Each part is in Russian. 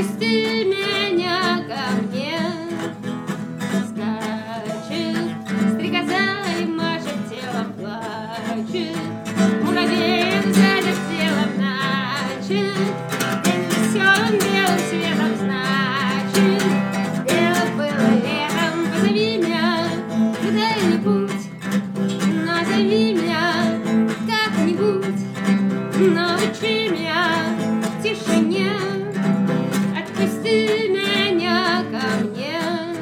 Отпусти меня ко мне. Скачет стрекоза и машет телом, плачет. Муравей сзади телом начат. День веселым белым светом значит. Бело было летом, позови меня куда-нибудь. Назови меня как-нибудь. Научи меня тишине. Отпусти меня ко мне.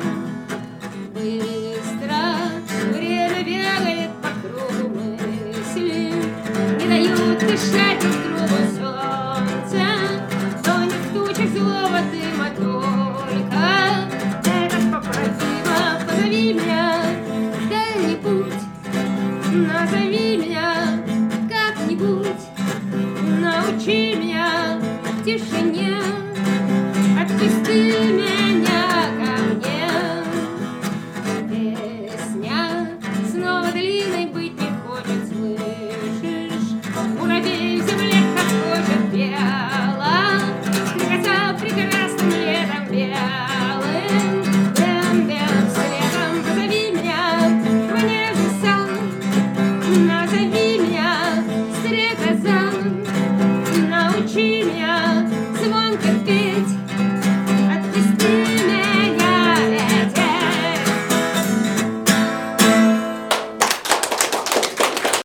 Быстро время бегает по кругу мысли, не дают дышать друг другу солнце. Тонет в тучах злого дыма только. Это поправимо, позови меня куда-нибудь. Назови меня как-нибудь. Научи меня тишине. Отпусти